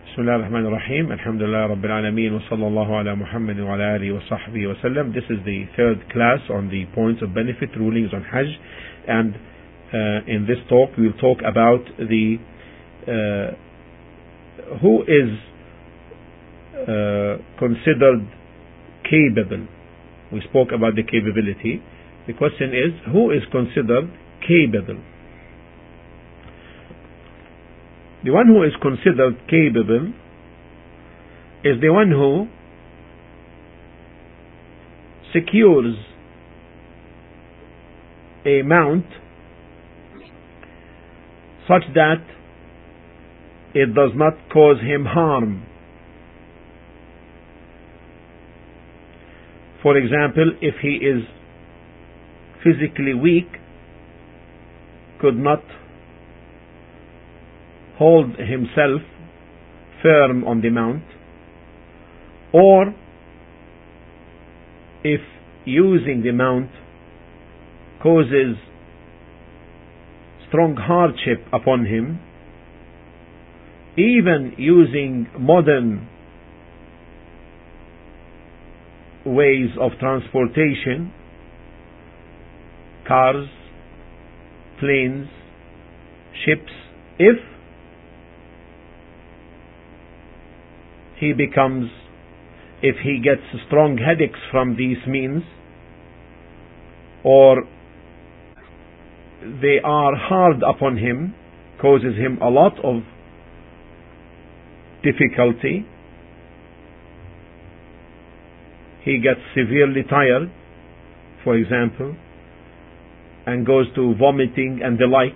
بسم الله الرحمن الرحيم الحمد لله رب العالمين وصلى الله على محمد وعلى آله وصحبه وسلم. This is the third class on the points of benefit rulings on Hajj, and in this talk we will talk about the who is considered capable. We spoke about the capability. The question is, who is considered capable? The one who is considered capable is the one who secures a mount such that it does not cause him harm. For example, if he is physically weak, could not hold himself firm on the mount, or if using the mount causes strong hardship upon him, even using modern ways of transportation, cars, planes, ships, if he gets strong headaches from these means, or they are hard upon him, causes him a lot of difficulty, he gets severely tired, for example, and goes to vomiting and the like,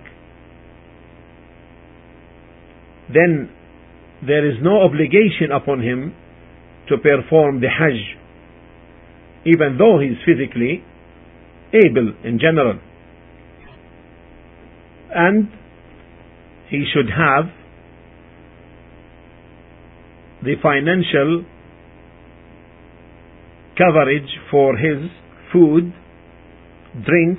then there is no obligation upon him to perform the Hajj, even though he is physically able in general, and he should have the financial coverage for his food, drinks,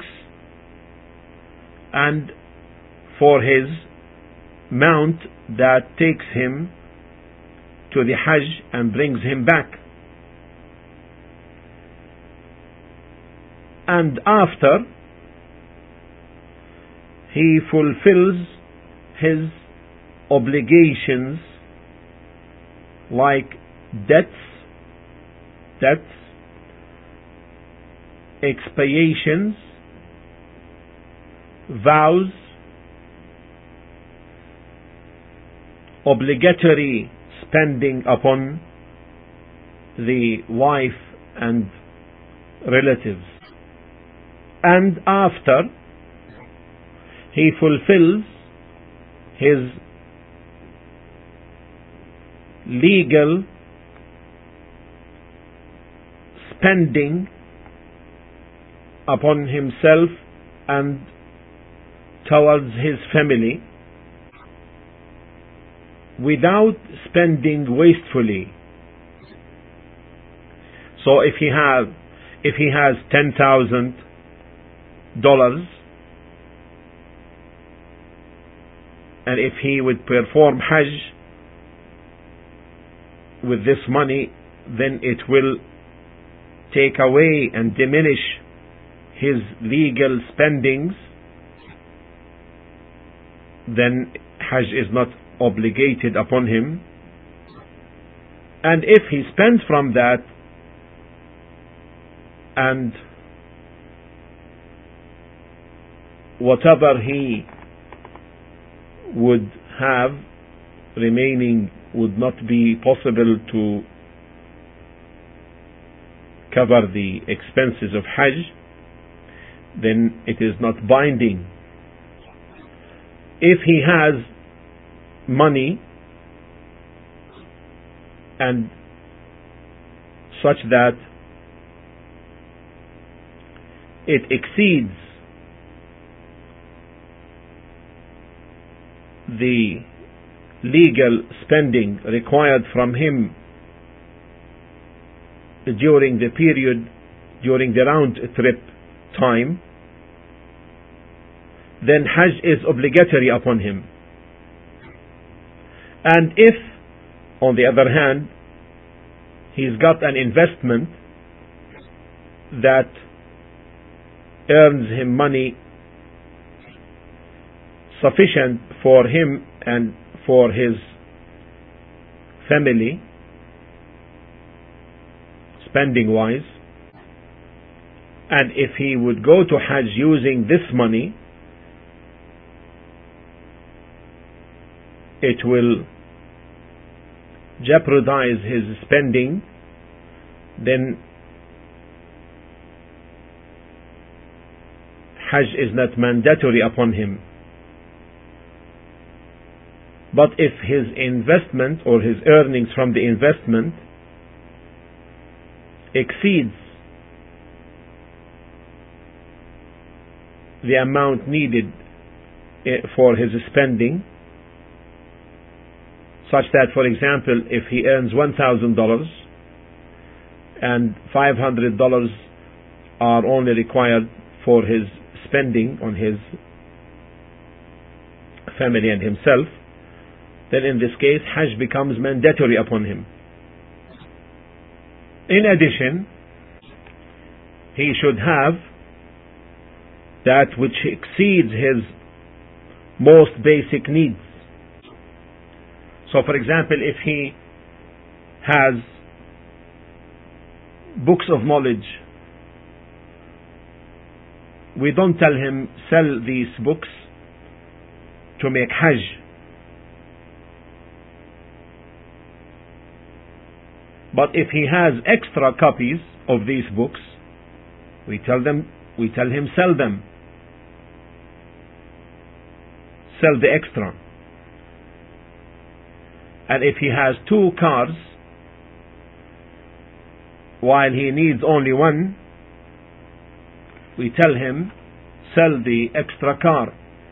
and for his mount that takes him to the Hajj and brings him back. And after he fulfills his obligations like debts, expiations, vows, obligatory spending upon the wife and relatives, and after he fulfills his legal spending upon himself and towards his family, without spending wastefully. So if he has $10,000 and if he would perform Hajj with this money, then it will take away and diminish his legal spendings. Then Hajj is not obligated upon him. And if he spends from that and whatever he would have remaining would not be possible to cover the expenses of Hajj, then it is not binding. If he has money and such that it exceeds the legal spending required from him during the round trip time, then Hajj is obligatory upon him. And if on the other hand, he's got an investment that earns him money sufficient for him and for his family, spending wise, and if he would go to Hajj using this money, it will jeopardize his spending, then Hajj is not mandatory upon him. But if his investment or his earnings from the investment exceeds the amount needed for his spending, such that, for example, if he earns $1,000 and $500 are only required for his spending on his family and himself, then in this case Hajj becomes mandatory upon him. In addition, he should have that which exceeds his most basic needs. So, for example, if he has books of knowledge, we don't tell him sell these books to make Hajj. But if he has extra copies of these books, we tell him sell them. Sell the extra. And if he has 2 cars, while he needs only one, we tell him sell the extra car.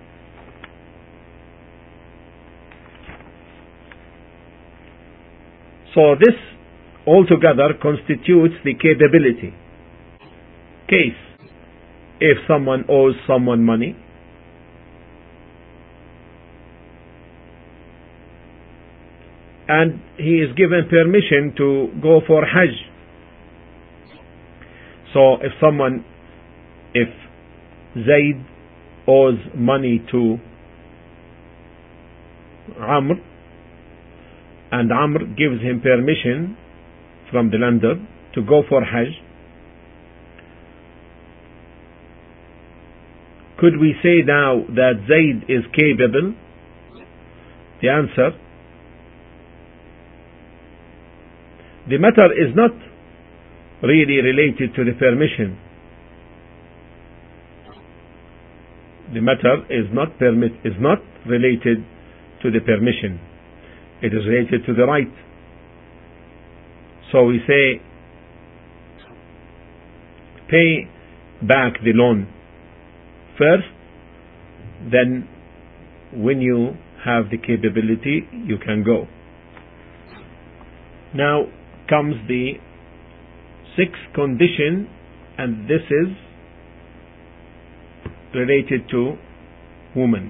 So this altogether constitutes the capability. Case, if someone owes someone money, and he is given permission to go for Hajj. So if Zayd owes money to Amr, and Amr gives him permission from the lender to go for Hajj, could we say now that Zayd is capable? The answer, the matter is not really related to the permission. The matter is not related to the permission. It is related to the right. So we say, pay back the loan first, then when you have the capability, you can go. Now comes the 6th condition, and this is related to women.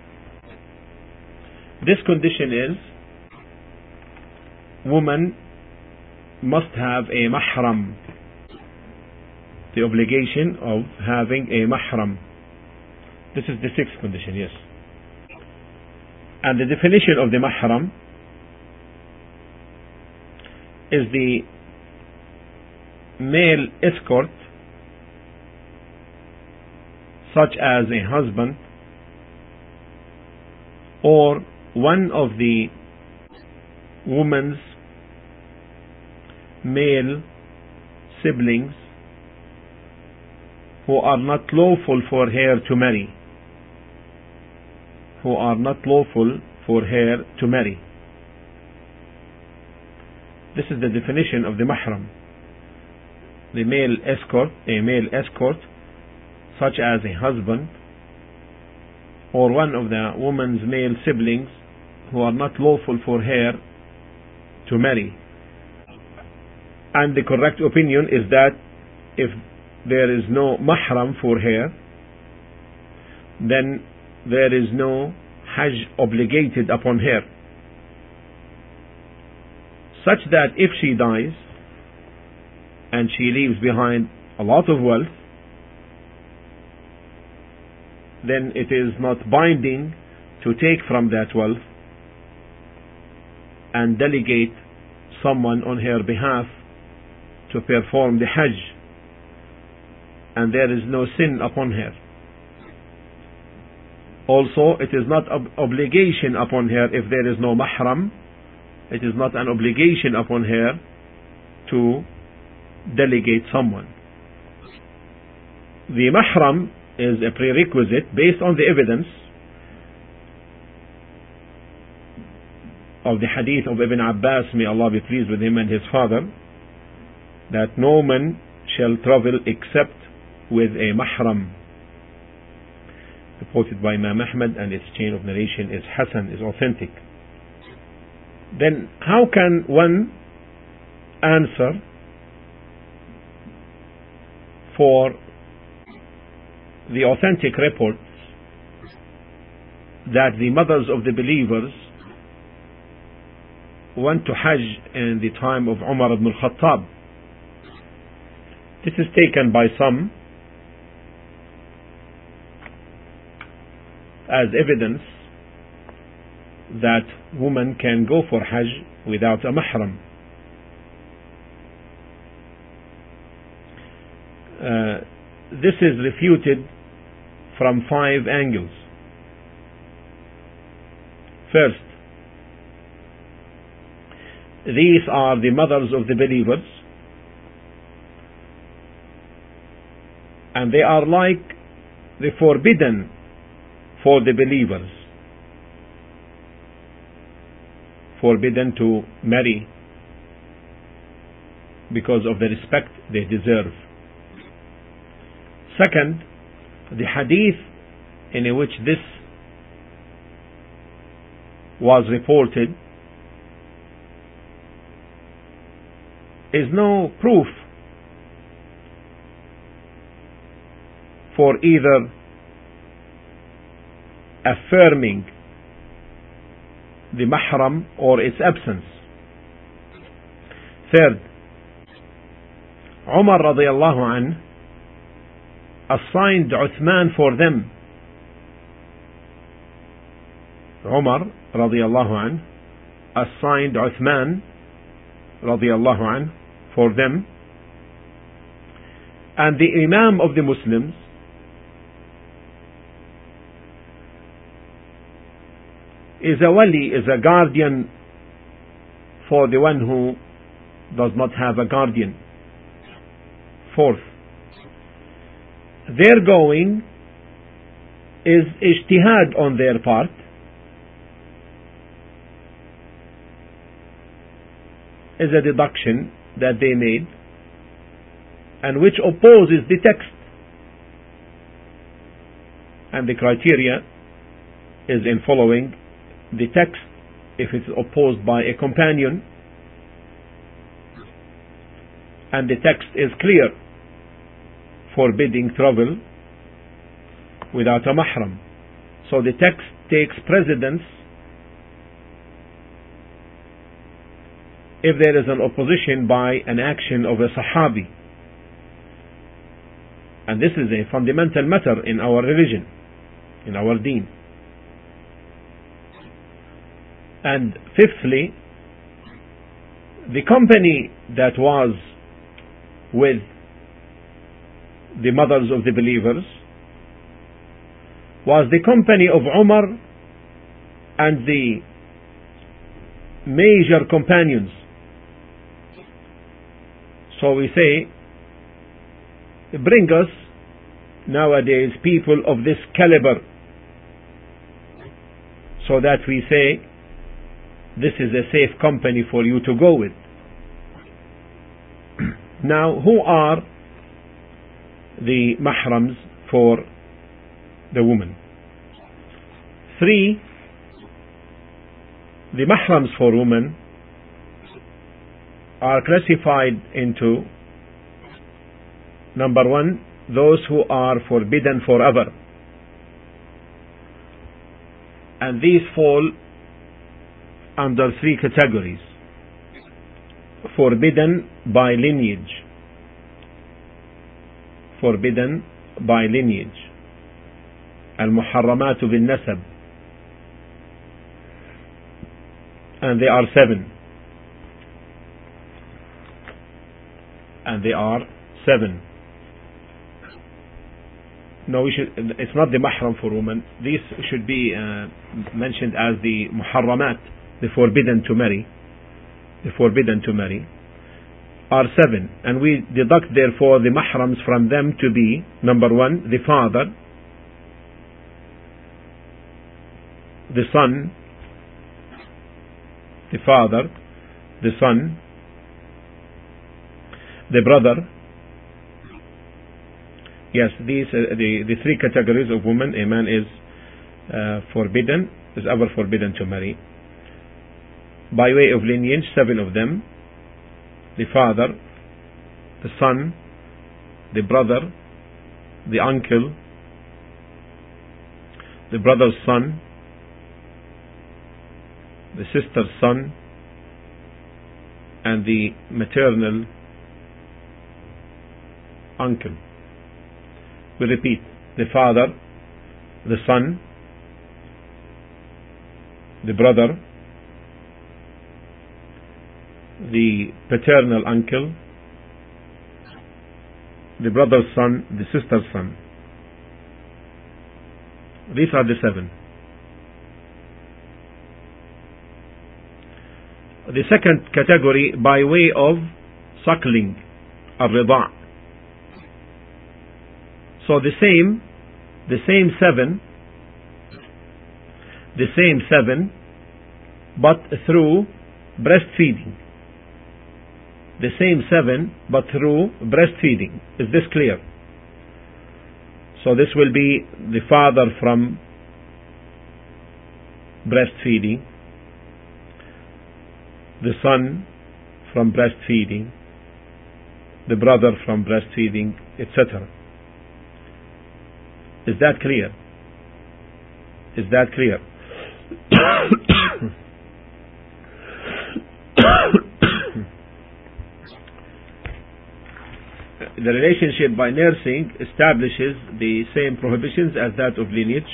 This condition is, woman must have a mahram, the obligation of having a mahram. This is the 6th condition, yes. And the definition of the mahram is the male escort, such as a husband or one of the woman's male siblings who are not lawful for her to marry. Who are not lawful for her to marry. This is the definition of the mahram. The male escort, a male escort, such as a husband or one of the woman's male siblings who are not lawful for her to marry. And the correct opinion is that if there is no mahram for her, then there is no Hajj obligated upon her. such that if she dies and she leaves behind a lot of wealth, then it is not binding to take from that wealth and delegate someone on her behalf to perform the Hajj, and there is no sin upon her. Also, it is not obligation upon her if there is no mahram. It is not an obligation upon her to delegate someone. The mahram is a prerequisite based on the evidence of the hadith of Ibn Abbas, may Allah be pleased with him and his father, that no man shall travel except with a mahram, reported by Imam Ahmad, and its chain of narration is Hasan, is authentic. Then how can one answer for the authentic reports that the mothers of the believers went to Hajj in the time of Umar ibn al-Khattab? This is taken by some as evidence that women can go for Hajj without a mahram. This is refuted from 5 angles. First, these are the mothers of the believers, and they are like the forbidden for the believers, forbidden to marry because of the respect they deserve. Second, the hadith in which this was reported is no proof for either affirming the mahram or its absence. Third, Umar radiallahu anh assigned Uthman for them. Umar radiallahu anh assigned Uthman radiallahu anh for them, and the Imam of the Muslims is a wali, is a guardian for the one who does not have a guardian. Fourth, their going is ijtihad on their part, is a deduction that they made, and which opposes the text. And the criteria is in following the text. If it's opposed by a companion and the text is clear, forbidding travel without a mahram, so the text takes precedence if there is an opposition by an action of a sahabi. And this is a fundamental matter in our religion, in our deen. And fifthly, the company that was with the mothers of the believers was the company of Umar and the major companions. So we say, bring us nowadays people of this caliber, so that we say this is a safe company for you to go with. Now, who are the mahrams for the woman? 3. The mahrams for women are classified into: number 1, those who are forbidden forever, and these fall under 3 categories. forbidden by lineage. Forbidden by lineage. المحرمات بالنسب. And they are 7. And they are 7. No, it's not the mahram for women. These should be mentioned as the muharramat, the forbidden to marry. The forbidden to marry are 7. And we deduct therefore the mahrams from them to be, number 1, the father, the son, the father, the son, the brother. Yes, these the 3 categories of women. A man is forbidden, is ever forbidden to marry. By way of lineage, 7 of them: the father, the son, the brother, the uncle, the brother's son, the sister's son, and the maternal uncle. We repeat: the father, the son, the brother, the paternal uncle, the brother's son, the sister's son. These are the 7. The second category, by way of suckling, الرضاع. So the same 7, but through breastfeeding. The same 7, but through breastfeeding. Is this clear? So this will be the father from breastfeeding, the son from breastfeeding, the brother from breastfeeding, etc. Is that clear? Is that clear? The relationship by nursing establishes the same prohibitions as that of lineage.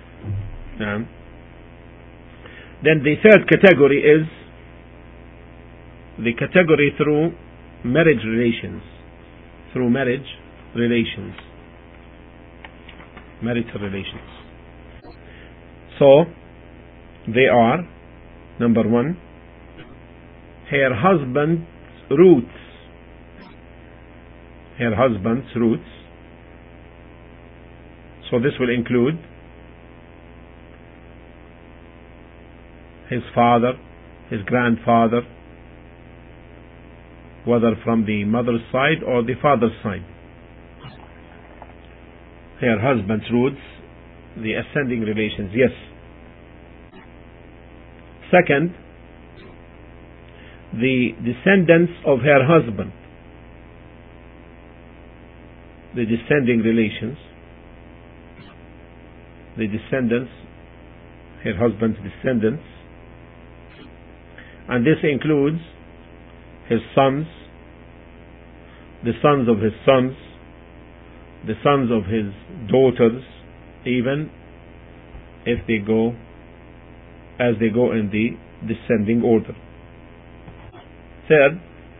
Then the third category is the category through marriage relations. Through marriage relations. Marital relations. So, they are, number 1, her husband's roots. Her husband's roots. So this will include his father, his grandfather, whether from the mother's side or the father's side. Her husband's roots, the ascending relations, yes. Second, the descendants of her husband, the descending relations, the descendants, her husband's descendants, and this includes his sons, the sons of his sons, the sons of his daughters, even if they go as they go in the descending order. Third,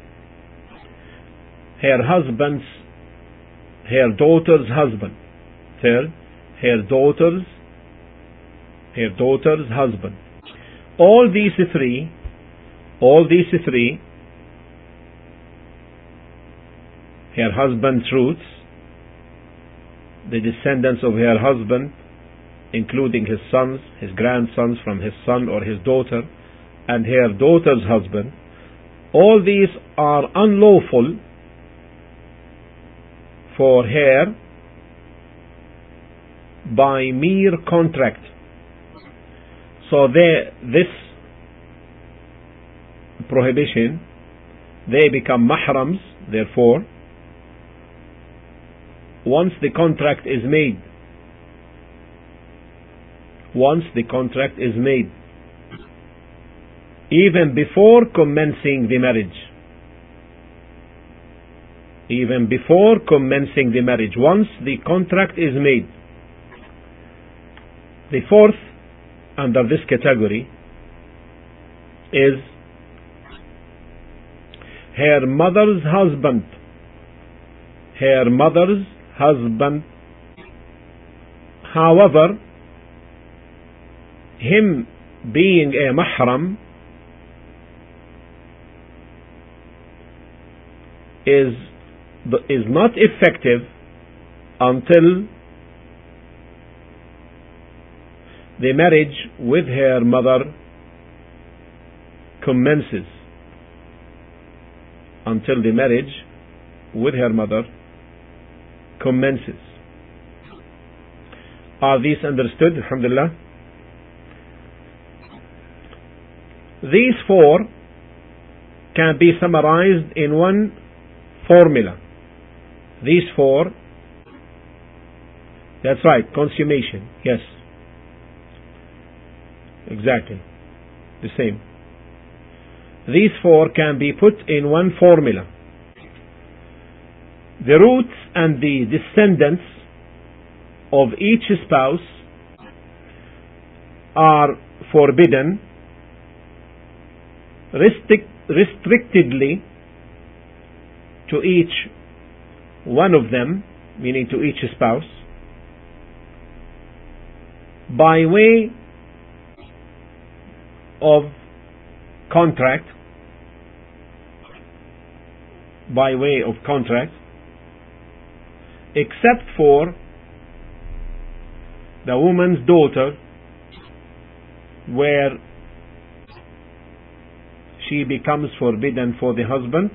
her daughter's husband. Third, her daughter's husband. All these three, her husband's roots, the descendants of her husband, including his sons, his grandsons from his son or his daughter, and her daughter's husband, all these are unlawful for her by mere contract. So this prohibition, they become mahrams, therefore, once the contract is made. Once the contract is made. Even before commencing the marriage. even before commencing the marriage, once the contract is made. The fourth under this category is her mother's husband. Her mother's husband. However, him being a mahram is not effective until the marriage with her mother commences. Until the marriage with her mother commences. Are these understood? Alhamdulillah. These four can be summarized in one formula. These four, that's right, consummation, yes. Exactly, the same. These four can be put in one formula. The roots and the descendants of each spouse are forbidden restrictedly to each one of them, meaning to each spouse, by way of contract, except for the woman's daughter, where she becomes forbidden for the husband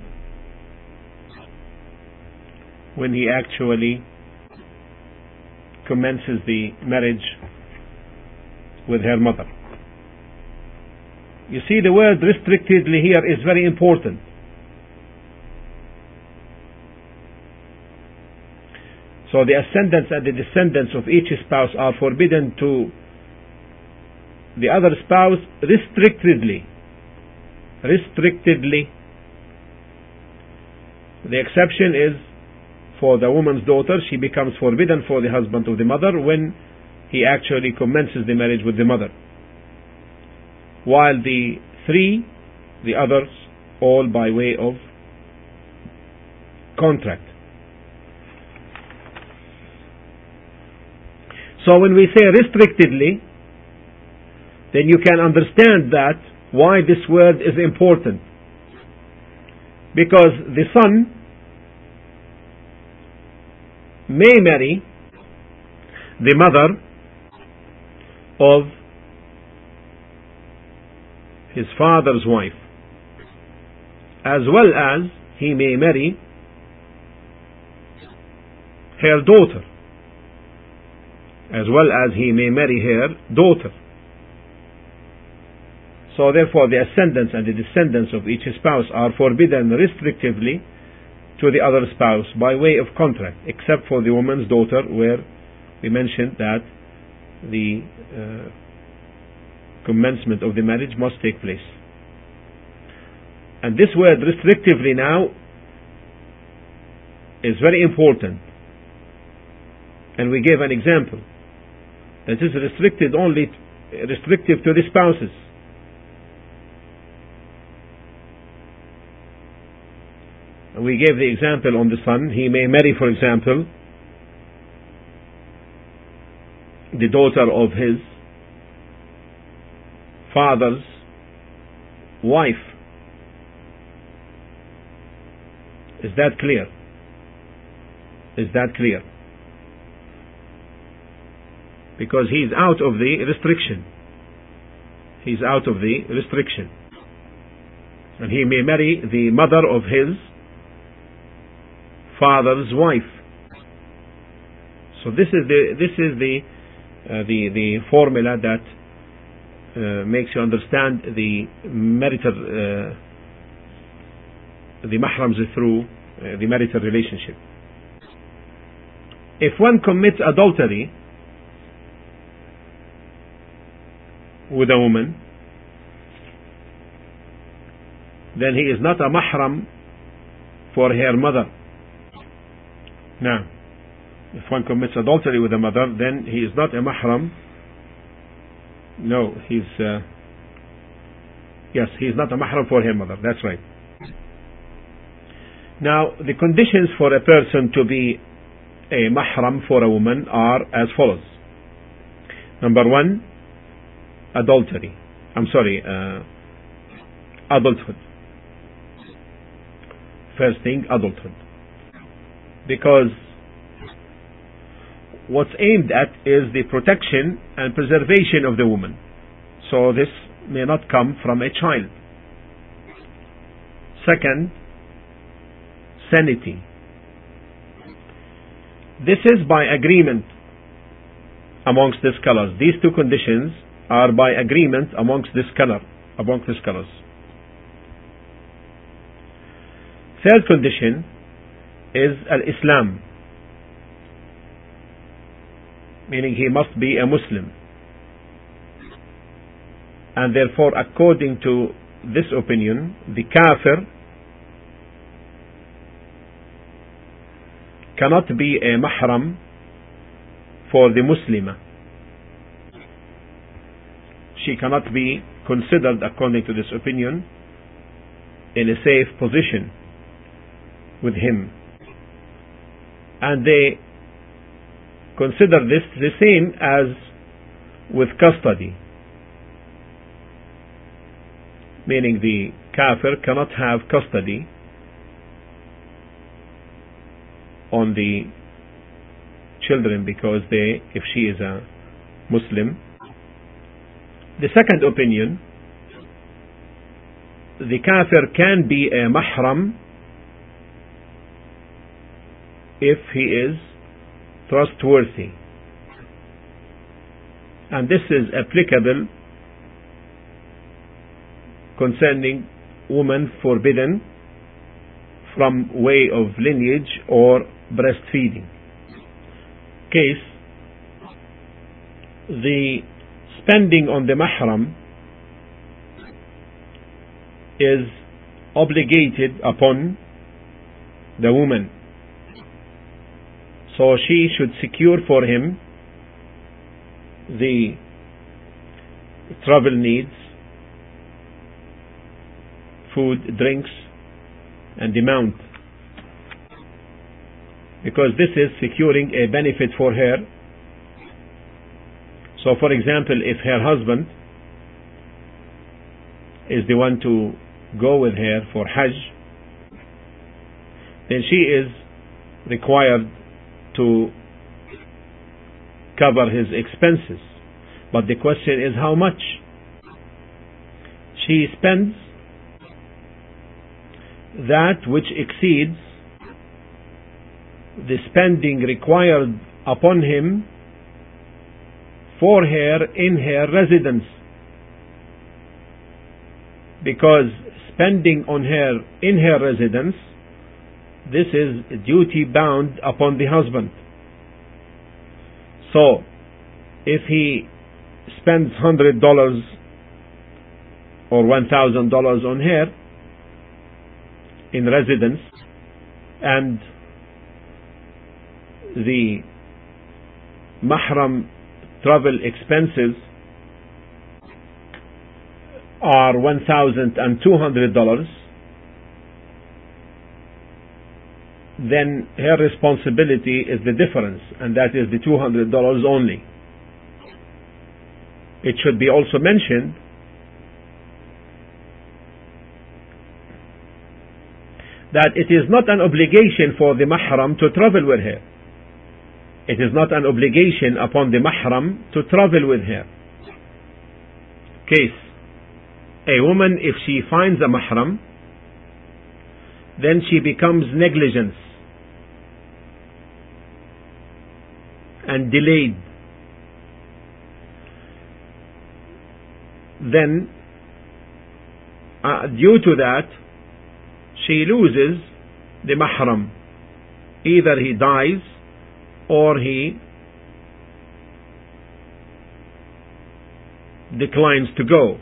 when he actually commences the marriage with her mother. You see, the word restrictedly here is very important. So the ascendants and the descendants of each spouse are forbidden to the other spouse restrictedly. The exception is for the woman's daughter. She becomes forbidden for the husband of the mother when he actually commences the marriage with the mother. While the three, the others, all by way of contract. So when we say restrictedly, then you can understand that why this word is important. Because the son may marry the mother of his father's wife, as well as he may marry her daughter, So therefore the ascendants and the descendants of each spouse are forbidden restrictively to the other spouse by way of contract, except for the woman's daughter, where we mentioned that the commencement of the marriage must take place. And this word restrictively now is very important. And we gave an example that is restrictive to the spouses. We gave the example on the son. He may marry, for example, the daughter of his father's wife. Is that clear? Because he's out of the restriction. And he may marry the mother of his father's wife. So this is the formula that makes you understand the marital the mahrams through the marital relationship. If one commits adultery with a woman, then he is not a mahram for her mother. Now, if one commits adultery with a mother, then he is not a mahram. No, he's not a mahram for her mother. That's right. Now, the conditions for a person to be a mahram for a woman are as follows. Number one, adulthood. First thing, adulthood. Because what's aimed at is the protection and preservation of the woman. So this may not come from a child. Second, sanity. This is by agreement amongst the scholars. These two conditions are by agreement amongst the scholars. Third condition is al-Islam, meaning he must be a Muslim. And therefore, according to this opinion, the kafir cannot be a mahram for the Muslimah. She cannot be considered, according to this opinion, in a safe position with him. And they consider this the same as with custody, meaning the kafir cannot have custody on the children because if she is a Muslim. The second opinion, the kafir can be a mahram if he is trustworthy, and this is applicable concerning women forbidden from way of lineage or breastfeeding. Case, the spending on the mahram is obligated upon the woman, so she should secure for him the travel needs, food, drinks, and the mount, because this is securing a benefit for her. So, for example, if her husband is the one to go with her for Hajj, then she is required to cover his expenses. But the question is how much? She spends that which exceeds the spending required upon him for her in her residence, because spending on her in her residence, this is duty bound upon the husband. So if he spends $100 or $1,000 on her in residence, and the mahram travel expenses are $1,200, then her responsibility is the difference, and that is the $200 only. It should be also mentioned that it is not an obligation for the mahram to travel with her. It is not an obligation upon the mahram to travel with her. Case, a woman, if she finds a mahram, then she becomes negligent and delayed. Then, due to that, she loses the mahram. Either he dies or he declines to go.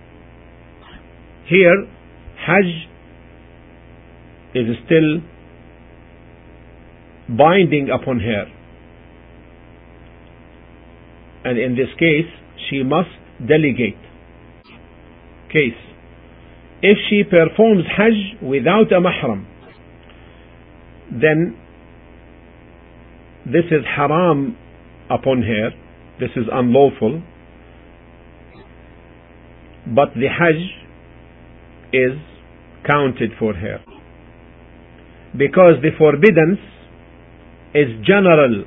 Here, Hajj is still binding upon her. And in this case, she must delegate. Case. If she performs Hajj without a mahram, then this is haram upon her. This is unlawful. But the Hajj is counted for her. Because the forbiddance is general.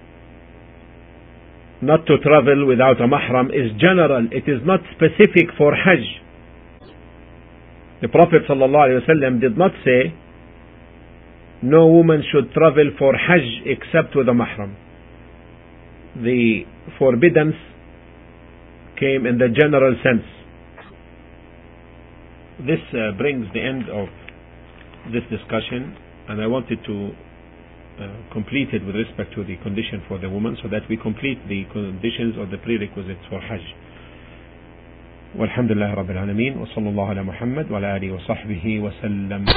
Not to travel without a mahram is general. It is not specific for Hajj. The Prophet ﷺ did not say no woman should travel for Hajj except with a mahram. The forbiddance came in the general sense. This brings the end of this discussion, and I wanted to complete it with respect to the condition for the woman, so that we complete the conditions or the prerequisites for Hajj. والحمد لله رب العالمين وصلى الله على محمد وعلى آله وصحبه وسلم.